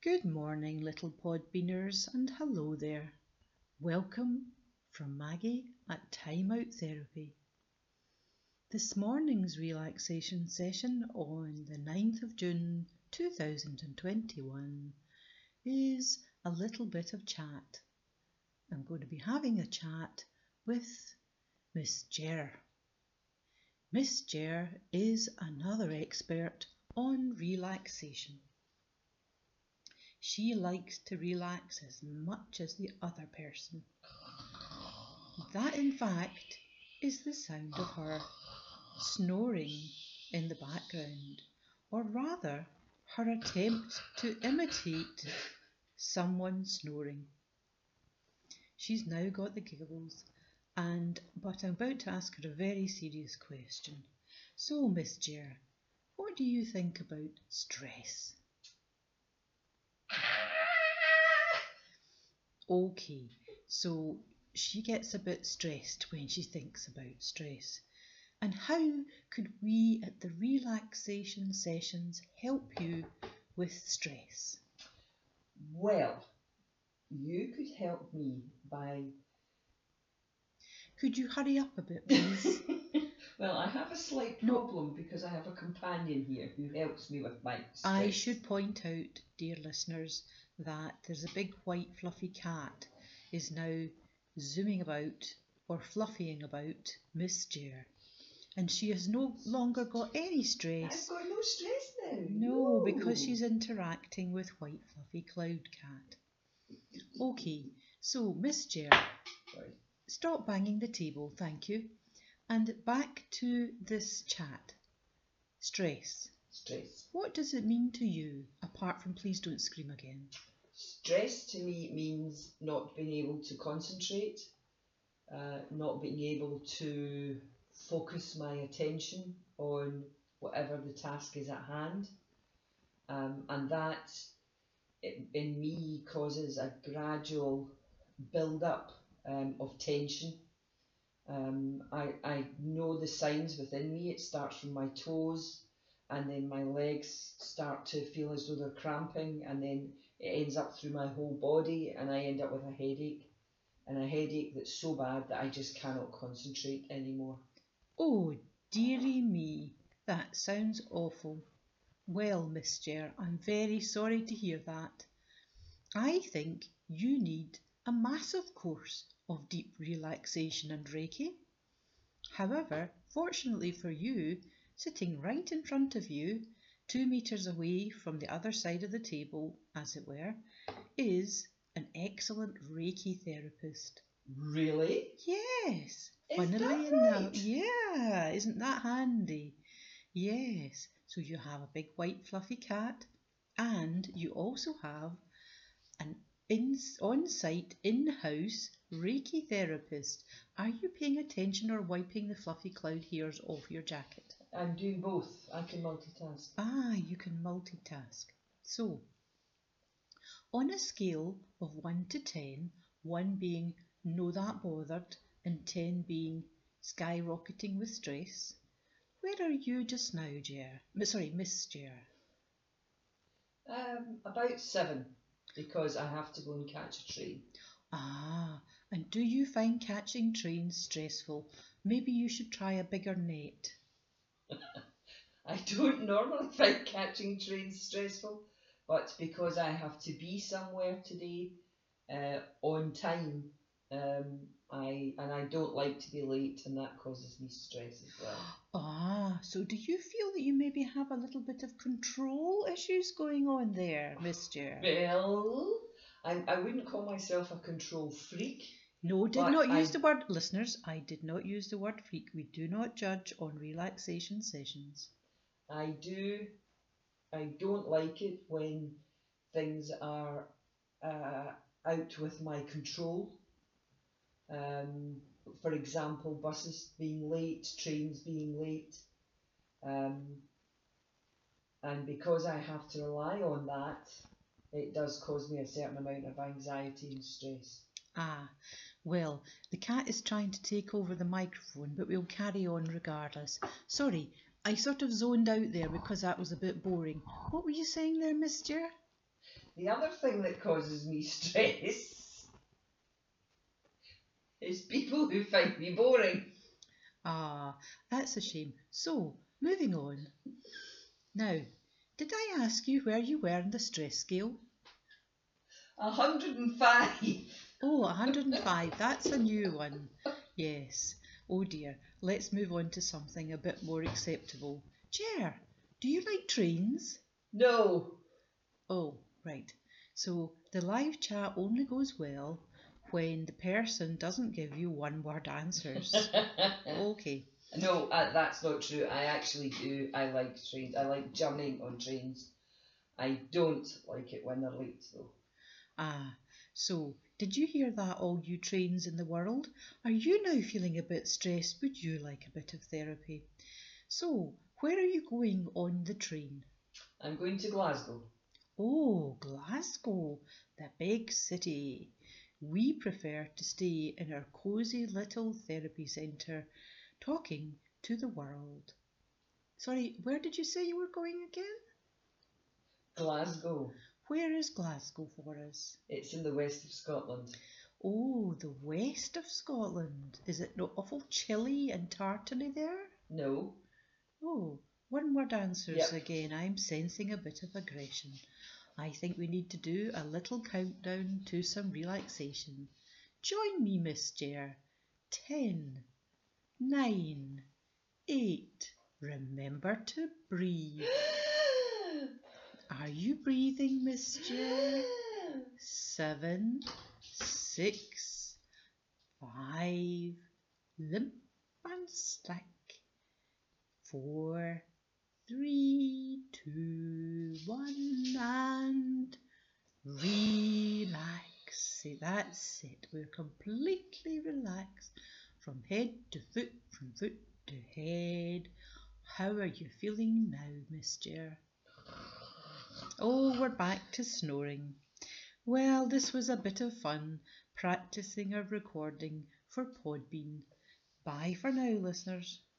Good morning, little podbeaners, and hello there. Welcome from Maggie at Time Out Therapy. This morning's relaxation session on the 9th of June 2021 is a little bit of chat. I'm going to be having a chat with Miss Ger. Miss Ger is another expert on relaxation. She likes to relax as much as the other person. That, in fact, is the sound of her snoring in the background, or rather, her attempt to imitate someone snoring. She's now got the giggles, but I'm about to ask her a very serious question. So, Miss Ger, what do you think about stress? Okay, so she gets a bit stressed when she thinks about stress. And how could we at the relaxation sessions help you with stress? Well, you could help me by... Could you hurry up a bit, please? Well, I have a slight problem because I have a companion here who helps me with my stress. I should point out, dear listeners, that there's a big white fluffy cat is now zooming about or fluffying about Miss Ger. And she has no longer got any stress. I've got no stress now. No, because she's interacting with white fluffy cloud cat. Okay, so Miss Ger, stop banging the table, thank you. And back to this chat. Stress. Stress. What does it mean to you, apart from please don't scream again? Stress to me means not being able to concentrate, not being able to focus my attention on whatever the task is at hand, and that in me causes a gradual build-up of tension. I know the signs within me. It starts from my toes, and then my legs start to feel as though they're cramping, and then it ends up through my whole body, and I end up with a headache, and a headache that's so bad that I just cannot concentrate anymore. Oh, dearie me, that sounds awful. Well, Miss Ger, I'm very sorry to hear that. I think you need a massive course of deep relaxation and Reiki. However, fortunately for you, sitting right in front of you, 2 meters away from the other side of the table, as it were, is an excellent Reiki therapist. Really? Yes. Is that right? Yeah, isn't that handy? Yes. So you have a big white fluffy cat, and you also have an on-site, in-house Reiki therapist. Are you paying attention or wiping the fluffy cloud hairs off your jacket? I'm doing both. I can multitask. Ah, you can multitask. So, on a scale of 1 to 10, 1 being no that bothered and 10 being skyrocketing with stress, where are you just now, Miss Ger? About 7, because I have to go and catch a train. Ah, and do you find catching trains stressful? Maybe you should try a bigger net. I don't normally find catching trains stressful, but because I have to be somewhere today on time, I don't like to be late, and that causes me stress as well. Ah, so do you feel that you maybe have a little bit of control issues going on there, Miss Ger? Well, I wouldn't call myself a control freak. No, did not use the word, listeners, I did not use the word freak. We do not judge on relaxation sessions. I don't like it when things are out with my control. For example, buses being late, trains being late. And because I have to rely on that, it does cause me a certain amount of anxiety and stress. Ah, well, the cat is trying to take over the microphone, but we'll carry on regardless. Sorry, I sort of zoned out there because that was a bit boring. What were you saying there, Miss Ger? The other thing that causes me stress is people who find me boring. Ah, that's a shame. So, moving on. Now, did I ask you where you were in the stress scale? 105. Oh, 105. That's a new one. Yes. Oh dear. Let's move on to something a bit more acceptable. Cher, do you like trains? No. Oh, right. So the live chat only goes well when the person doesn't give you one-word answers. Okay. No, that's not true. I actually do. I like trains. I like journeying on trains. I don't like it when they're late, though. Ah, so did you hear that, all you trains in the world? Are you now feeling a bit stressed? Would you like a bit of therapy? So, where are you going on the train? I'm going to Glasgow. Oh, Glasgow, the big city. We prefer to stay in our cosy little therapy centre, talking to the world. Sorry, where did you say you were going again? Glasgow. Where is Glasgow for us? It's in the west of Scotland. Oh, the west of Scotland. Is it not awful chilly and tartany there? No. Oh, one word answers Yep. again. I'm sensing a bit of aggression. I think we need to do a little countdown to some relaxation. Join me, Miss Jer. 10, 9, 8. Remember to breathe. Are you breathing, Miss Jer? 7, 6, 5. Limp and slack. 4, 3, 2, 1, and relax. See, that's it. We're completely relaxed from head to foot, from foot to head. How are you feeling now, Miss Jer? Oh, we're back to snoring. Well, this was a bit of fun practicing our recording for Podbean. Bye for now, listeners.